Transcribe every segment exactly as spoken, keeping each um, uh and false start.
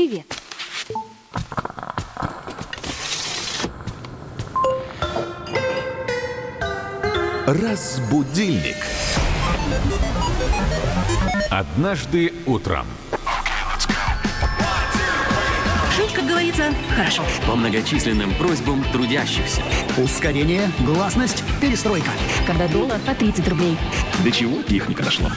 Привет. Разбудильник. Однажды утром. Жить, как говорится, хорошо. По многочисленным просьбам трудящихся. Ускорение, гласность, перестройка. Когда доллар по тридцать рублей. До чего техника дошла?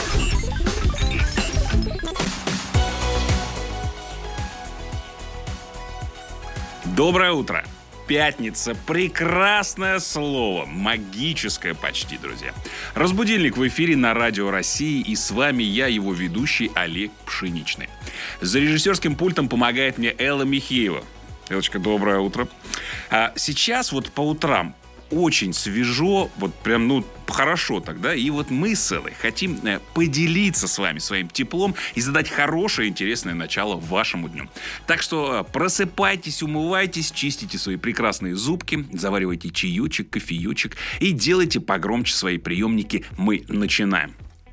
Доброе утро! Пятница. Прекрасное слово. Магическое почти, друзья. Разбудильник в эфире на Радио России. И с вами я, его ведущий Олег Пшеничный. За режиссерским пультом помогает мне Элла Михеева. Эллочка, доброе утро. А сейчас вот по утрам очень свежо, вот прям, ну, хорошо тогда. И вот мы с Эллой хотим э, поделиться с вами своим теплом и задать хорошее, интересное начало вашему дню. Так что э, просыпайтесь, умывайтесь, чистите свои прекрасные зубки, заваривайте чаечек, кофеечек и делайте погромче свои приемники. Мы начинаем.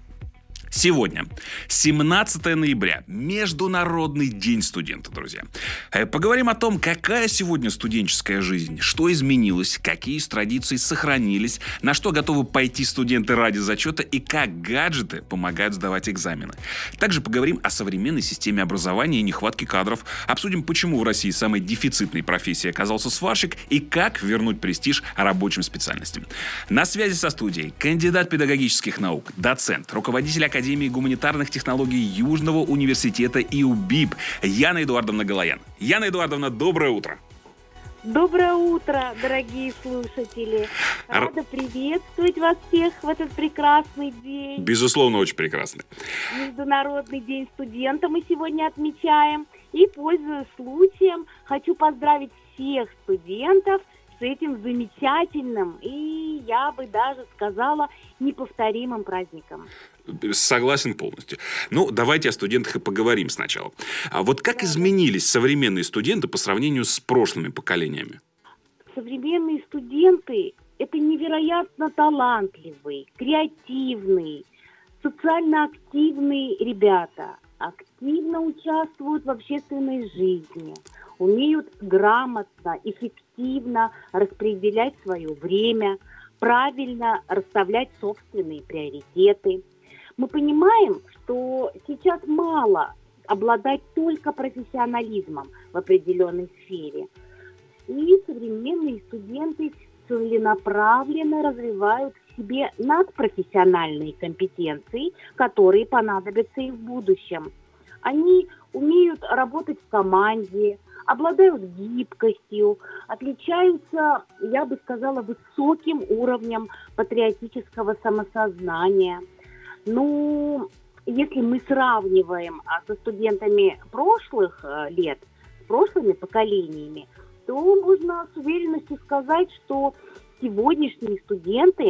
Сегодня, семнадцатое ноября, Международный день студента, друзья. Поговорим о том, какая сегодня студенческая жизнь, что изменилось, какие из традиций сохранились, на что готовы пойти студенты ради зачета и как гаджеты помогают сдавать экзамены. Также поговорим о современной системе образования и нехватке кадров, обсудим, почему в России самой дефицитной профессией оказался сварщик и как вернуть престиж рабочим специальностям. На связи со студией кандидат педагогических наук, доцент, руководитель Академии Академии гуманитарных технологий Южного университета ИУБИП Яна Эдуардовна Галаян. Яна Эдуардовна, доброе утро. Доброе утро, дорогие слушатели. Рада приветствовать вас всех в этот прекрасный день. Безусловно, очень прекрасный. Международный день студента мы сегодня отмечаем. И, пользуясь случаем, хочу поздравить всех студентов с этим замечательным и, я бы даже сказала, неповторимым праздником. Согласен полностью. Ну, давайте о студентах и поговорим сначала. А вот как да. изменились современные студенты по сравнению с прошлыми поколениями? Современные студенты – это невероятно талантливые, креативные, социально активные ребята. Активно участвуют в общественной жизни, умеют грамотно, эффективно распределять свое время, правильно расставлять собственные приоритеты. Мы понимаем, что сейчас мало обладать только профессионализмом в определенной сфере. И современные студенты целенаправленно развивают в себе надпрофессиональные компетенции, которые понадобятся и в будущем. Они умеют работать в команде, обладают гибкостью, отличаются, я бы сказала, высоким уровнем патриотического самосознания. Ну, если мы сравниваем со студентами прошлых лет, с прошлыми поколениями, то можно с уверенностью сказать, что сегодняшние студенты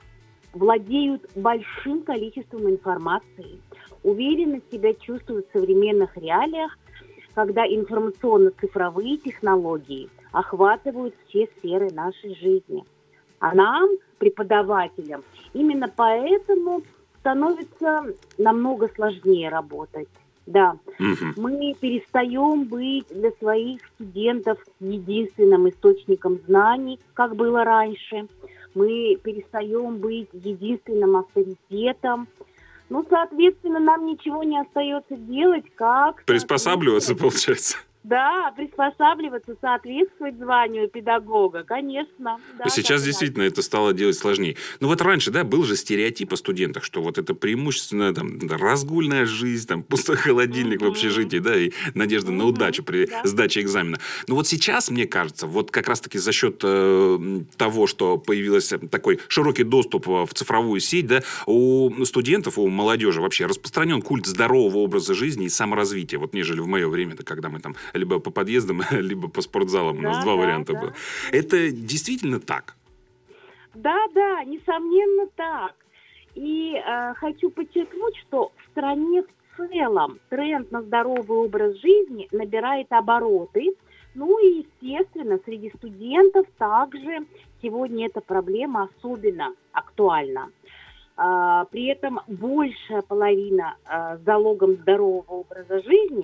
владеют большим количеством информации, уверенно себя чувствуют в современных реалиях, когда информационно-цифровые технологии охватывают все сферы нашей жизни. А нам, преподавателям, именно поэтому становится намного сложнее работать. Да, угу. Мы перестаем быть для своих студентов единственным источником знаний, как было раньше. Мы перестаем быть единственным авторитетом. Ну, соответственно, нам ничего не остается делать, как... Приспосабливаться, получается. Да, приспосабливаться, соответствовать званию педагога, конечно. Да, Сейчас да, действительно да. это стало делать сложнее. Ну вот раньше, да, был же стереотип о студентах, что вот это преимущественно там разгульная жизнь, там пустой холодильник mm-hmm. в общежитии, да, и надежда mm-hmm. на удачу при да. сдаче экзамена. Но вот сейчас, мне кажется, вот как раз-таки за счет э, того, что появился такой широкий доступ в цифровую сеть, да, у студентов, у молодежи вообще распространен культ здорового образа жизни и саморазвития, вот нежели в мое время, когда мы там либо по подъездам, либо по спортзалам. У нас да, два да, варианта да. было. Это действительно так? Да, да, несомненно так. И э, хочу подчеркнуть, что в стране в целом тренд на здоровый образ жизни набирает обороты. Ну и, естественно, среди студентов также сегодня эта проблема особенно актуальна. Э, при этом большая половина э, залогом здорового образа жизни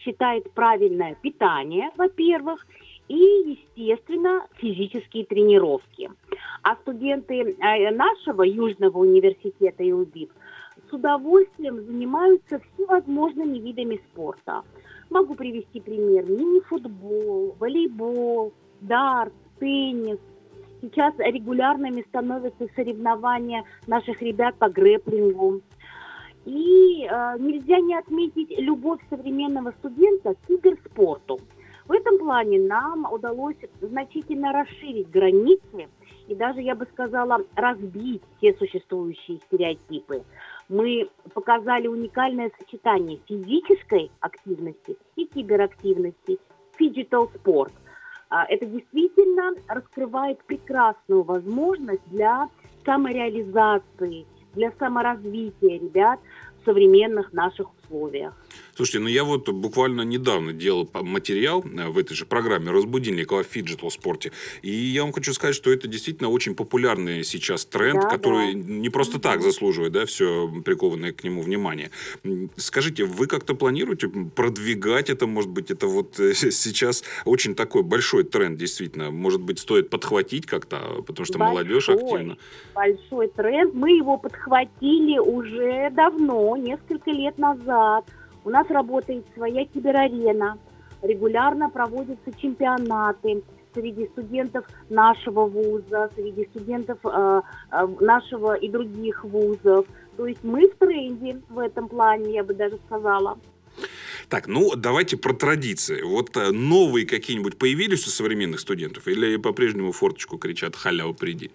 считает правильное питание, во-первых, и, естественно, физические тренировки. А студенты нашего Южного университета ИУБИП с удовольствием занимаются всевозможными видами спорта. Могу привести пример: мини-футбол, волейбол, дартс, теннис. Сейчас регулярными становятся соревнования наших ребят по грэпплингу. И э, нельзя не отметить любовь современного студента к киберспорту. В этом плане нам удалось значительно расширить границы и даже, я бы сказала, разбить все существующие стереотипы. Мы показали уникальное сочетание физической активности и киберактивности, фиджитал спорт. Это действительно раскрывает прекрасную возможность для самореализации, для саморазвития ребят в современных наших условиях. Слушайте, ну я вот буквально недавно делал материал в этой же программе «Разбудильник» о фиджитал-спорте. И я вам хочу сказать, что это действительно очень популярный сейчас тренд, да, который да. не просто так заслуживает, да, все прикованное к нему внимание. Скажите, вы как-то планируете продвигать это? Может быть, это вот сейчас очень такой большой тренд, действительно. Может быть, стоит подхватить как-то, потому что большой, молодежь активно. Большой тренд. Мы его подхватили уже давно, несколько лет назад. У нас работает своя киберарена, регулярно проводятся чемпионаты среди студентов нашего вуза, среди студентов э, э, нашего и других вузов. То есть мы в тренде в этом плане, я бы даже сказала. Так, ну давайте про традиции. Вот новые какие-нибудь появились у современных студентов или по-прежнему форточку кричат «халява, приди»?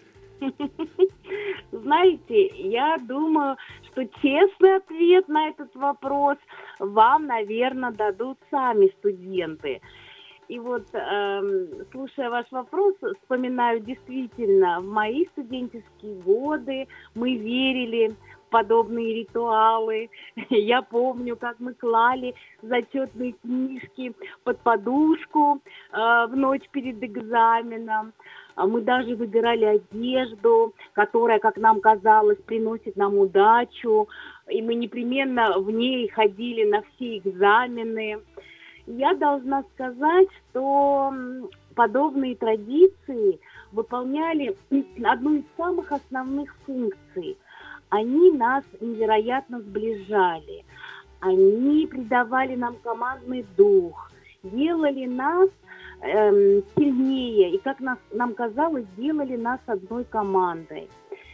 Знаете, я думаю, что честный ответ на этот вопрос вам, наверное, дадут сами студенты. И вот, э, слушая ваш вопрос, вспоминаю действительно, в мои студенческие годы мы верили в подобные ритуалы. Я помню, как мы клали зачетные книжки под подушку э, в ночь перед экзаменом. Мы даже выбирали одежду, которая, как нам казалось, приносит нам удачу. И мы непременно в ней ходили на все экзамены. Я должна сказать, что подобные традиции выполняли одну из самых основных функций. Они нас невероятно сближали. Они придавали нам командный дух, делали нас эм, сильнее и, как нас, нам казалось, делали нас одной командой.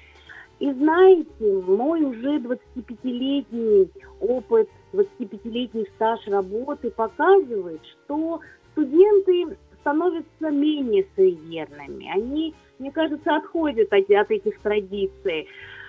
И знаете, мой уже двадцатипятилетний опыт, двадцатипятилетний стаж работы показывает, что студенты становятся менее суеверными. Они, мне кажется, отходят от, от этих традиций.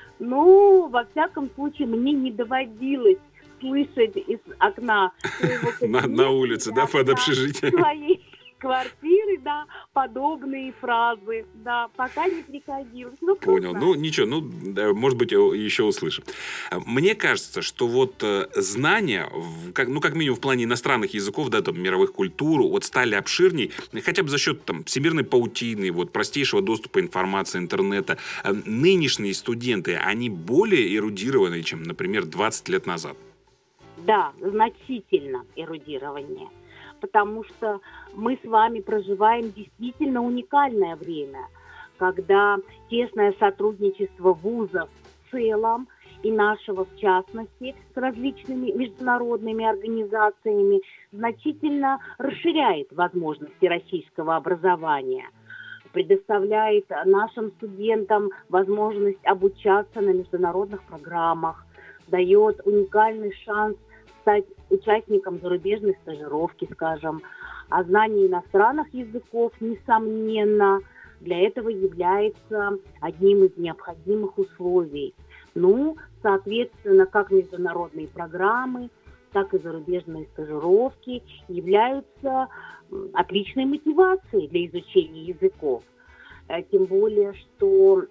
Но, во всяком случае, мне не доводилось слышать из окна своего кабинета, на, на улице, да, под общежитием своей квартиры, да, подобные фразы, да, пока не приходилось. Ну, понял. Ну, ничего, ну, может быть, еще услышим. Мне кажется, что вот знания, как, ну, как минимум в плане иностранных языков, да, там, мировых культур, вот стали обширней, хотя бы за счет, там, всемирной паутины, вот, простейшего доступа информации, интернета. Нынешние студенты, они более эрудированы, чем, например, двадцать лет назад. Да, значительно эрудирование. Потому что мы с вами проживаем действительно уникальное время, когда тесное сотрудничество вузов в целом и нашего в частности с различными международными организациями значительно расширяет возможности российского образования, предоставляет нашим студентам возможность обучаться на международных программах, дает уникальный шанс стать участником зарубежной стажировки, скажем. А знание иностранных языков, несомненно, для этого является одним из необходимых условий. Ну, соответственно, как международные программы, так и зарубежные стажировки являются отличной мотивацией для изучения языков. Тем более, что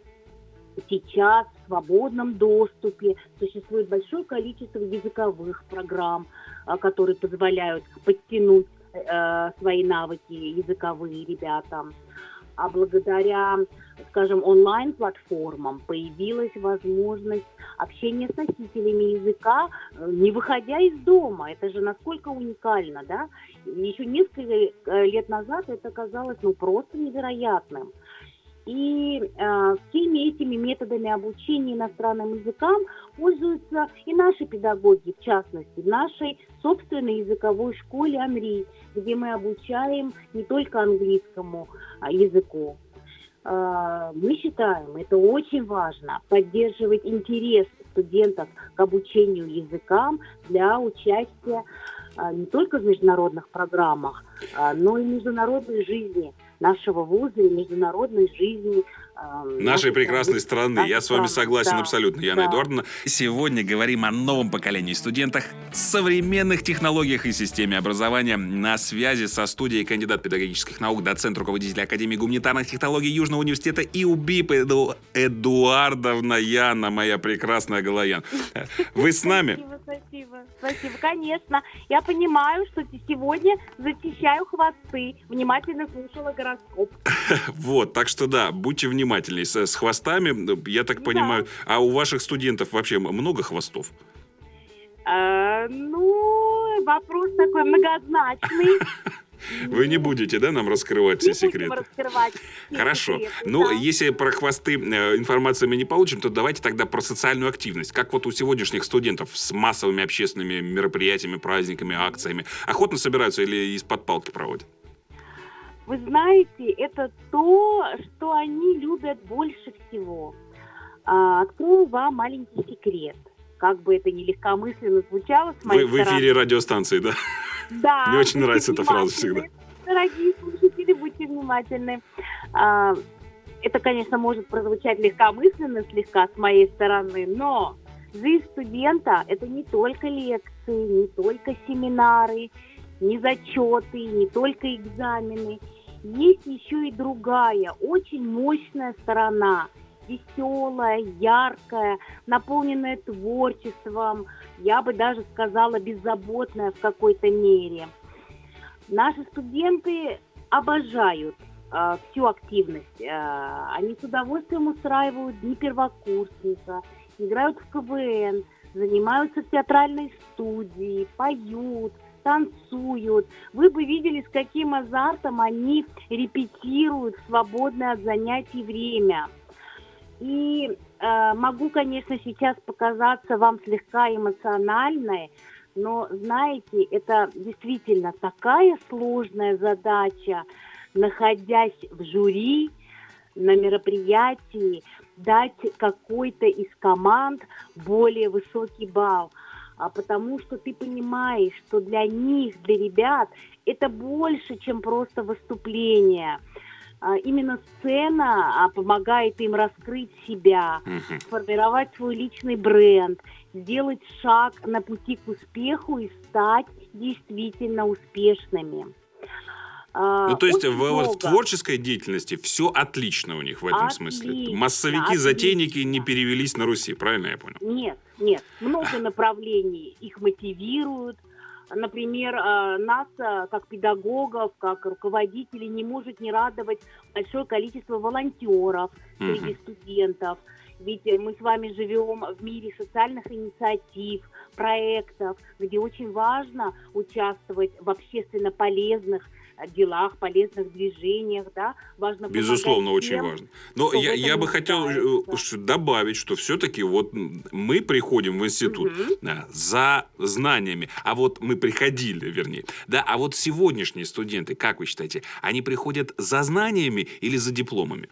сейчас в свободном доступе существует большое количество языковых программ, которые позволяют подтянуть э, свои навыки языковые ребятам. А благодаря скажем, онлайн-платформам, появилась возможность общения с носителями языка, не выходя из дома. Это же насколько уникально, да? Еще несколько лет назад это казалось, ну, просто невероятным. И э, всеми этими методами обучения иностранным языкам пользуются и наши педагоги, в частности, в нашей собственной языковой школе «Анри», где мы обучаем не только английскому а, языку. Э, мы считаем, это очень важно, поддерживать интерес студентов к обучению языкам для участия э, не только в международных программах, э, но и в международной жизни нашего вуза и международной жизни э, нашей прекрасной страны. Нашей Я с вами страны. согласен Да. абсолютно, Яна Да. Эдуардовна. Сегодня говорим о новом поколении студентах, современных технологиях и системе образования. На связи со студией кандидат педагогических наук, доцент, руководитель Академии гуманитарных технологий Южного университета ИУБИП Эду... Эдуардовна Яна, моя прекрасная Галаян. Вы с нами? Спасибо, спасибо. Спасибо, конечно. Я понимаю, что сегодня зачищаю хвосты. Внимательно слушала гороскоп. Вот, так что да, будьте внимательнее с, с хвостами, я так Да. понимаю. А у ваших студентов вообще много хвостов? Э, ну, вопрос такой многозначный. Вы не будете, да, нам раскрывать все Не будем секреты? раскрывать все Хорошо. секреты, Ну, да. если про хвосты э, информации мы не получим, то давайте тогда про социальную активность. Как вот у сегодняшних студентов с массовыми общественными мероприятиями, праздниками, акциями? Охотно собираются или из-под палки проводят? Вы знаете, это то, что они любят больше всего. А, открою вам маленький секрет. Как бы это ни легкомысленно звучало с моей Вы в стороны. эфире радиостанции, да? Да. Мне очень будьте нравится эта фраза всегда. внимательны. Дорогие слушатели, будьте внимательны. А, это, конечно, может прозвучать легкомысленно слегка с моей стороны, но жизнь студента – это не только лекции, не только семинары, не зачеты, не только экзамены. Есть еще и другая, очень мощная сторона, веселая, яркая, наполненная творчеством, я бы даже сказала, беззаботная в какой-то мере. Наши студенты обожают э, всю активность. Э, они с удовольствием устраивают дни первокурсника, играют в ка вэ эн, занимаются в театральной студии, поют, танцуют. Вы бы видели, с каким азартом они репетируют в свободное от занятий время. И э, могу, конечно, сейчас показаться вам слегка эмоциональной, но, знаете, это действительно такая сложная задача, находясь в жюри на мероприятии, дать какой-то из команд более высокий балл. А потому что ты понимаешь, что для них, для ребят, это больше, чем просто выступление. А именно сцена а, помогает им раскрыть себя, Мгм. сформировать свой личный бренд, сделать шаг на пути к успеху и стать действительно успешными. А, Ну, то есть очень в, вот в много. творческой деятельности все отлично у них в этом смысле. Отлично, Массовики-затейники не отлично. перевелись на Руси, правильно я понял? Нет, нет, много направлений их мотивируют. Например, э, нас, э, как педагогов, как руководителей, не может не радовать большое количество волонтеров среди Мгм. студентов. Ведь э, мы с вами живем в мире социальных инициатив, проектов, где очень важно участвовать в общественно полезных э, делах, полезных движениях, да, важно помогать Безусловно, очень тем, важно. Но кто в я, этом я бы хотел э, нуждается. ш- добавить, что все-таки вот м, мы приходим в институт Мгм. да, за знаниями, а вот мы приходили, вернее, да, а вот сегодняшние студенты, как вы считаете, они приходят за знаниями или за дипломами?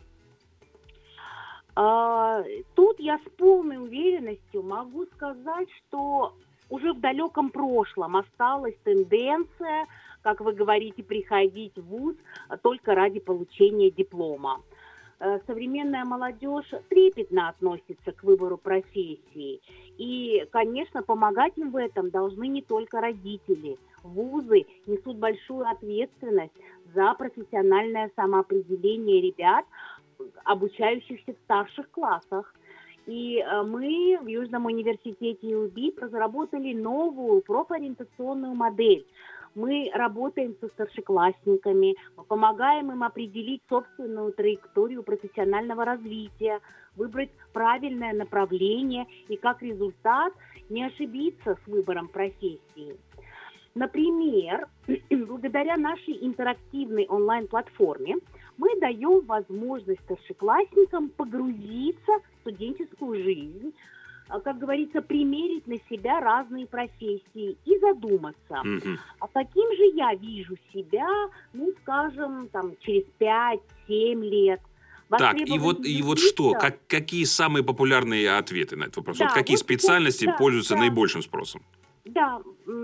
А, Тут я с полной уверенностью могу сказать, что уже в далеком прошлом осталась тенденция, как вы говорите, приходить в вуз а, только ради получения диплома. Э, Современная молодежь трепетно относится к выбору профессии. И, конечно, помогать им в этом должны не только родители. Вузы несут большую ответственность за профессиональное самоопределение ребят, обучающихся в старших классах. И э, мы в Южном университете ю би разработали новую профориентационную модель. Мы работаем со старшеклассниками, мы помогаем им определить собственную траекторию профессионального развития, выбрать правильное направление и, как результат, не ошибиться с выбором профессии. Например, благодаря нашей интерактивной онлайн-платформе мы даем возможность старшеклассникам погрузиться в студенческую жизнь, как говорится, примерить на себя разные профессии и задуматься, mm-hmm. а каким же я вижу себя, ну, скажем, там, через пять-семь лет. Так, и вот, и вот что, как, какие самые популярные ответы на этот вопрос? Да, вот какие вот, специальности да, пользуются да, наибольшим спросом? Да,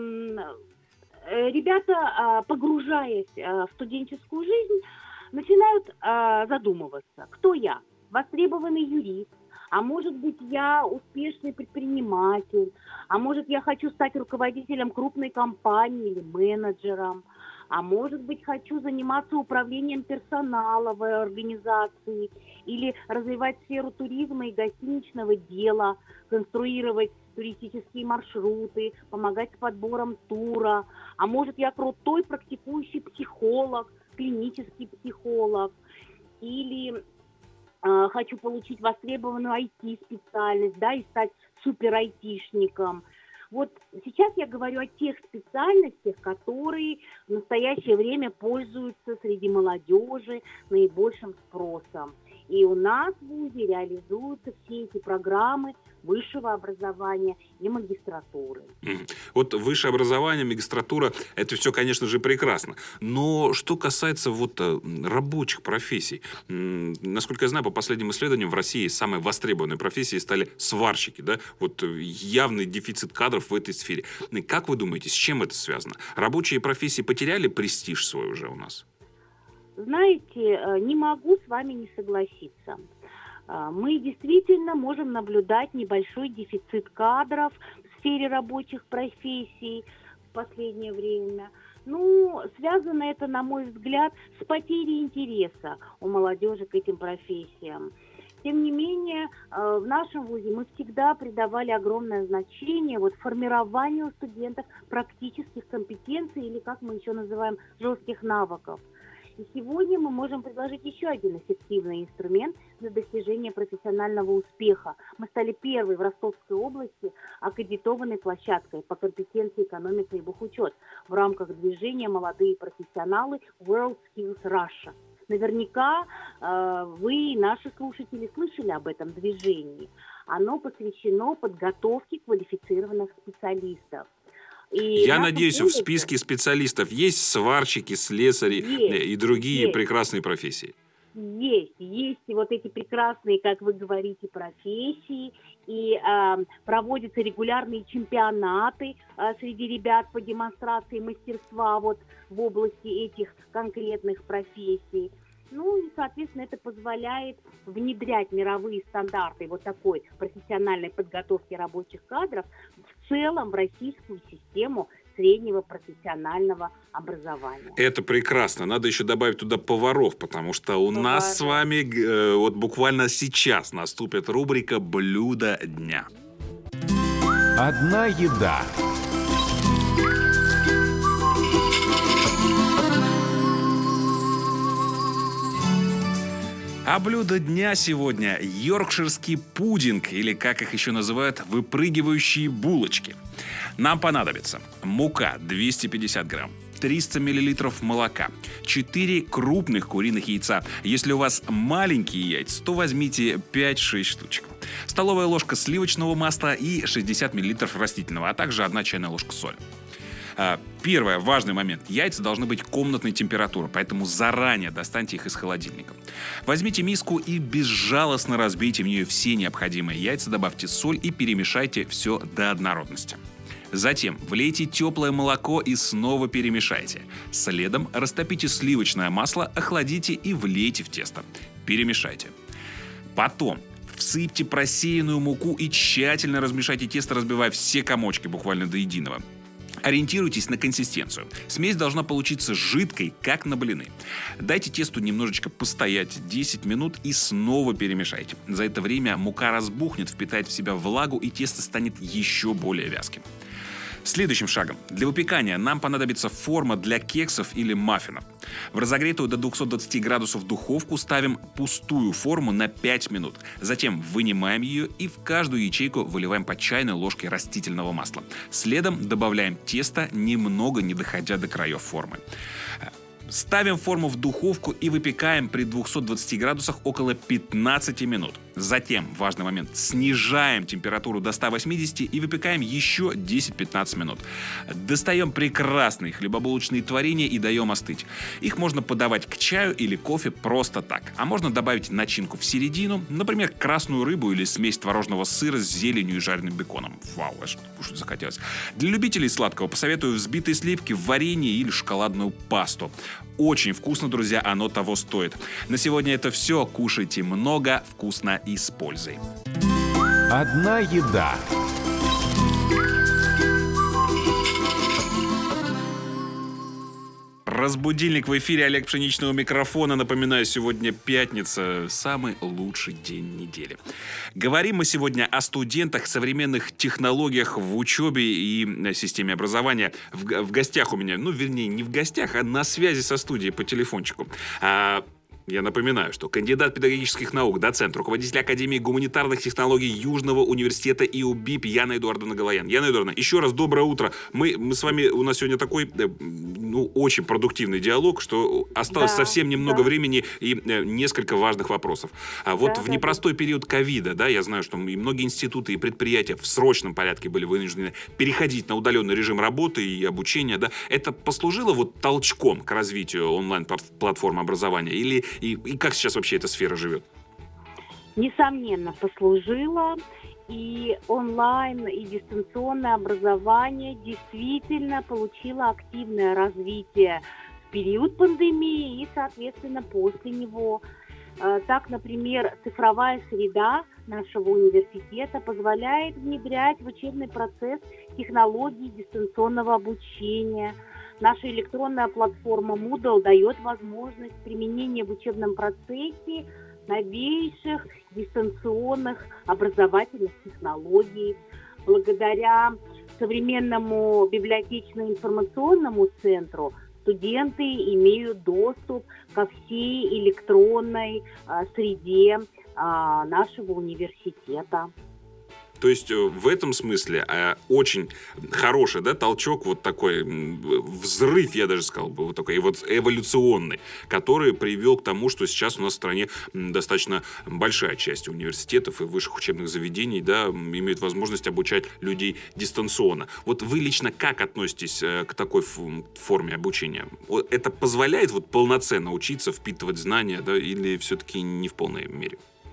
ребята, погружаясь в студенческую жизнь, начинают задумываться, кто я? Востребованный юрист, а может быть, я успешный предприниматель, а может, я хочу стать руководителем крупной компании или менеджером, а может быть, хочу заниматься управлением персонала в организации или развивать сферу туризма и гостиничного дела, конструировать туристические маршруты, помогать с подбором тура, а может, я крутой практикующий психолог, клинический психолог, или э, хочу получить востребованную ай ти-специальность, да, и стать супер-айтишником. Вот сейчас я говорю о тех специальностях, которые в настоящее время пользуются среди молодежи наибольшим спросом. И у нас в ВУЗе реализуются все эти программы высшего образования и магистратуры. Вот высшее образование, магистратура, это все, конечно же, прекрасно. Но что касается вот рабочих профессий, насколько я знаю, по последним исследованиям в России самой востребованной профессией стали сварщики, да? Вот явный дефицит кадров в этой сфере. Как вы думаете, с чем это связано? Рабочие профессии потеряли престиж свой уже у нас? Знаете, не могу с вами не согласиться. Мы действительно можем наблюдать небольшой дефицит кадров в сфере рабочих профессий в последнее время. Ну, связано это, на мой взгляд, с потерей интереса у молодежи к этим профессиям. Тем не менее, в нашем ВУЗе мы всегда придавали огромное значение вот формированию студентов практических компетенций или, как мы еще называем, жестких навыков. И сегодня мы можем предложить еще один эффективный инструмент для достижения профессионального успеха. Мы стали первой в Ростовской области аккредитованной площадкой по компетенции экономика и бухучет в рамках движения «Молодые профессионалы World Skills Russia». Наверняка э, вы, наши слушатели, слышали об этом движении. Оно посвящено подготовке квалифицированных специалистов. И Я надеюсь, в списке специалистов есть сварщики, слесари есть, и другие есть. прекрасные профессии. Есть, есть и вот эти прекрасные, как вы говорите, профессии. И э, проводятся регулярные чемпионаты э, среди ребят по демонстрации мастерства вот в области этих конкретных профессий. Ну и, соответственно, это позволяет внедрять мировые стандарты вот такой профессиональной подготовки рабочих кадров в целом в российскую систему среднего профессионального образования. Это прекрасно. Надо еще добавить туда поваров, потому что у Повары. нас с вами э, вот буквально сейчас наступит рубрика «Блюдо дня». Одна еда. А блюдо дня сегодня – йоркширский пудинг, или, как их еще называют, выпрыгивающие булочки. Нам понадобится мука двести пятьдесят грамм, триста миллилитров молока, четыре крупных куриных яйца. Если у вас маленькие яйца, то возьмите пять-шесть штучек. Столовая ложка сливочного масла и шестьдесят миллилитров растительного, а также одна чайная ложка соли. Первый важный момент. Яйца должны быть комнатной температуры, поэтому заранее достаньте их из холодильника. Возьмите миску и безжалостно разбейте в нее все необходимые яйца, добавьте соль и перемешайте все до однородности. Затем влейте теплое молоко и снова перемешайте. Следом растопите сливочное масло, охладите и влейте в тесто. Перемешайте. Потом всыпьте просеянную муку и тщательно размешайте тесто, разбивая все комочки буквально до единого. Ориентируйтесь на консистенцию. Смесь должна получиться жидкой, как на блины. Дайте тесту немножечко постоять десять минут и снова перемешайте. За это время мука разбухнет, впитает в себя влагу, и тесто станет еще более вязким. Следующим шагом. Для выпекания нам понадобится форма для кексов или маффинов. В разогретую до двухсот двадцати градусов духовку ставим пустую форму на пять минут. Затем вынимаем ее и в каждую ячейку выливаем по чайной ложке растительного масла. Следом добавляем тесто, немного не доходя до краев формы. Ставим форму в духовку и выпекаем при двухстах двадцати градусах около пятнадцати минут. Затем, важный момент, снижаем температуру до ста восьмидесяти и выпекаем еще десять-пятнадцать минут. Достаем прекрасные хлебобулочные творения и даем остыть. Их можно подавать к чаю или кофе просто так. А можно добавить начинку в середину, например, красную рыбу или смесь творожного сыра с зеленью и жареным беконом. Вау, аж кушать захотелось. Для любителей сладкого посоветую взбитые сливки в варенье или шоколадную пасту. Очень вкусно, друзья, оно того стоит. На сегодня это все. Кушайте много, вкусно и с пользой. Одна еда. Разбудильник в эфире, Олег Пшеничный у микрофона. Напоминаю, сегодня пятница, самый лучший день недели. Говорим мы сегодня о студентах, современных технологиях в учебе и системе образования. В, в гостях у меня, ну, вернее, не в гостях, а на связи со студией по телефончику. А, Я напоминаю, что кандидат педагогических наук, доцент, руководитель Академии гуманитарных технологий Южного университета ИУБИП Яна Эдуардовна Галаян. Яна Эдуардовна, еще раз доброе утро. Мы, мы с вами, у нас сегодня такой, ну, очень продуктивный диалог, что осталось да, совсем немного да. времени и несколько важных вопросов. А вот да, в непростой да. период ковида, да, я знаю, что и многие институты и предприятия в срочном порядке были вынуждены переходить на удаленный режим работы и обучения, да. Это послужило вот толчком к развитию онлайн-платформ образования или И, и как сейчас вообще эта сфера живет? Несомненно, послужило. И онлайн, и дистанционное образование действительно получило активное развитие в период пандемии и, соответственно, после него. Так, например, цифровая среда нашего университета позволяет внедрять в учебный процесс технологии дистанционного обучения. Наша электронная платформа Moodle дает возможность применения в учебном процессе новейших дистанционных образовательных технологий. Благодаря современному библиотечно-информационному центру студенты имеют доступ ко всей электронной а, среде а, нашего университета. То есть в этом смысле э, очень хороший, да, толчок, вот такой взрыв, я даже сказал бы, вот такой вот эволюционный, который привел к тому, что сейчас у нас в стране достаточно большая часть университетов и высших учебных заведений, да, имеют возможность обучать людей дистанционно. Вот вы лично как относитесь э, к такой форме обучения? Это позволяет вот полноценно учиться, впитывать знания, да, или все-таки не в полной мере?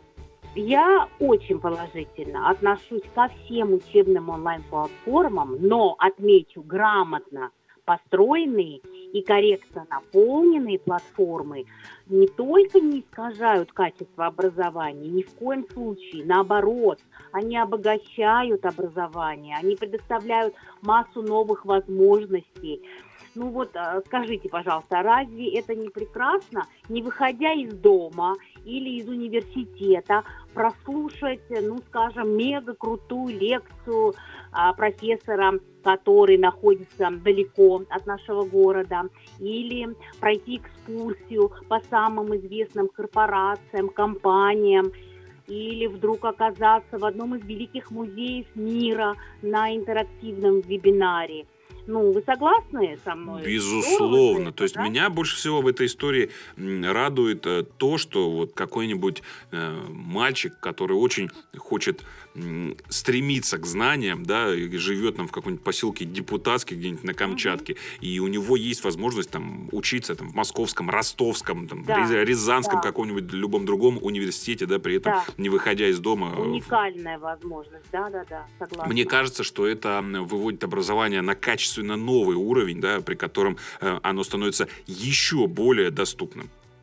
Я очень положительно отношусь ко всем учебным онлайн-платформам, но отмечу, грамотно построенные и корректно наполненные платформы не только не искажают качество образования, ни в коем случае, наоборот, они обогащают образование, они предоставляют массу новых возможностей. Ну вот, скажите, пожалуйста, разве это не прекрасно, не выходя из дома или из университета, прослушать, ну, скажем, мега-крутую лекцию а, профессора, который находится далеко от нашего города, или пройти экскурсию по самым известным корпорациям, компаниям, или вдруг оказаться в одном из великих музеев мира на интерактивном вебинаре. Ну, вы согласны со мной? Безусловно. Это, то есть да? меня больше всего в этой истории радует то, что вот какой-нибудь э, мальчик, который очень хочет э, стремиться к знаниям, да, и живет там в каком-нибудь поселке Депутатский, где-нибудь на Камчатке, угу. и у него есть возможность там учиться там, в Московском, Ростовском, там, да. Рязанском, да. каком-нибудь любом другом университете, да, при этом да. не выходя из дома. Уникальная возможность, да-да-да, согласна. Мне кажется, что это выводит образование на качество на новый уровень, да, при котором э, оно становится еще более доступным.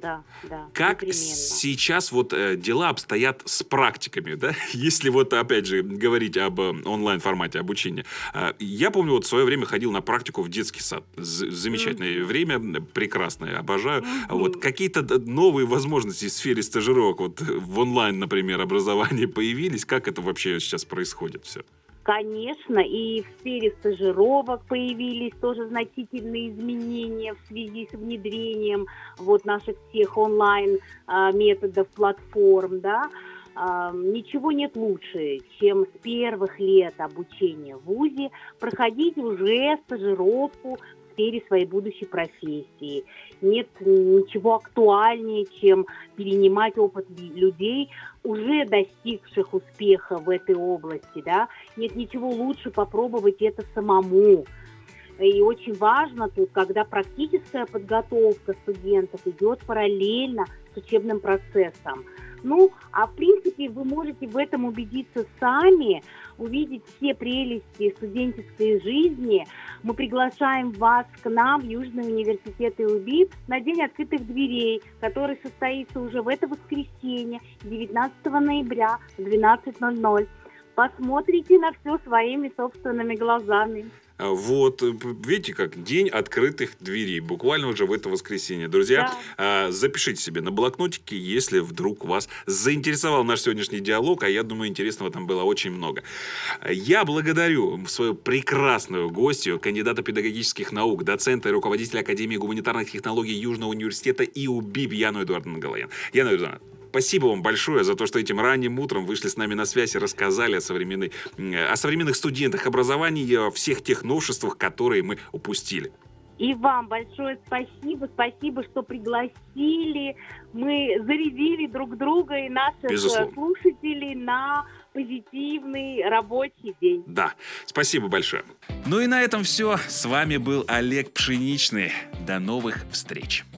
да, да. Как непременно. сейчас вот э, дела обстоят с практиками, да? Если вот, опять же, говорить об э, онлайн-формате обучения. Э, я помню, вот в свое время ходил на практику в детский сад. З- замечательное mm-hmm. время, прекрасное, обожаю. Mm-hmm. Вот какие-то новые возможности в сфере стажировок вот в онлайн, например, образовании появились? Как это вообще сейчас происходит все? Конечно, и в сфере стажировок появились тоже значительные изменения в связи с внедрением вот наших всех онлайн а, методов, платформ, да. А, ничего нет лучше, чем с первых лет обучения в вузе проходить уже стажировку в сфере своей будущей профессии. Нет ничего актуальнее, чем перенимать опыт людей, уже достигших успеха в этой области, да. Нет ничего лучше попробовать это самому. И очень важно тут, когда практическая подготовка студентов идет параллельно с учебным процессом. Ну, а в принципе вы можете в этом убедиться сами, увидеть все прелести студенческой жизни. Мы приглашаем вас к нам в Южный университет ИУБИП на День открытых дверей, который состоится уже в это воскресенье, девятнадцатого ноября в двенадцать ноль ноль. Посмотрите на все своими собственными глазами. Вот, видите, как день открытых дверей, буквально уже в это воскресенье. Друзья, да. Запишите себе на блокнотике, если вдруг вас заинтересовал наш сегодняшний диалог, а я думаю, интересного там было очень много. Я благодарю свою прекрасную гостью, кандидата педагогических наук, доцента и руководителя Академии гуманитарных технологий Южного университета ИУБИП Яну Эдуардовну Галоян. Яна Эдуардовна, спасибо вам большое за то, что этим ранним утром вышли с нами на связь и рассказали о, современной, о современных студентах образования и о всех тех новшествах, которые мы упустили. И вам большое спасибо. Спасибо, что пригласили. Мы зарядили друг друга и наших Безусловно. слушателей на позитивный рабочий день. Да, спасибо большое. Ну и на этом все. С вами был Олег Пшеничный. До новых встреч.